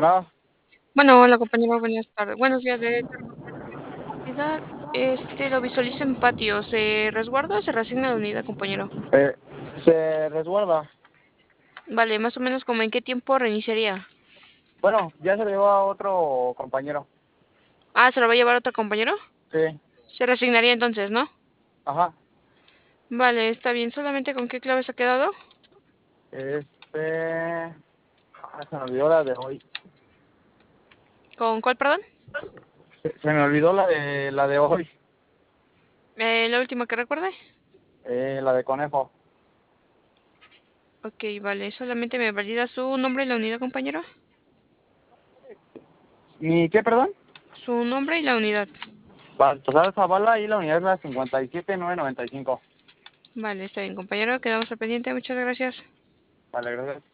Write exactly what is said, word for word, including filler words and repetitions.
Bueno, Bueno, hola compañero, buenas tardes. Buenos días de unidad. Este lo visualizo en patio. ¿Se resguarda o se resigna la unidad, compañero? eh, se resguarda. Vale, más o menos como en qué tiempo reiniciaría. Bueno, ya se lo llevó a otro compañero. Ah, ¿se lo va a llevar otro compañero? Sí, Se resignaría entonces, ¿no? ajá. Vale, está bien. ¿Solamente con qué clave se ha quedado? Este... ah, se me olvidó la de hoy. ¿Con cuál, perdón? Se, se me olvidó la de la de hoy. Eh, la última que recuerde. Eh, la de conejo. Ok, vale. ¿Solamente me valida su nombre y la unidad, compañero? ¿Mi qué, perdón? Su nombre y la unidad. Baltasar Zavala y la unidad es la cincuenta y siete nueve noventa y cinco. Vale, está bien, compañero. Quedamos al pendiente. Muchas gracias. Vale, gracias.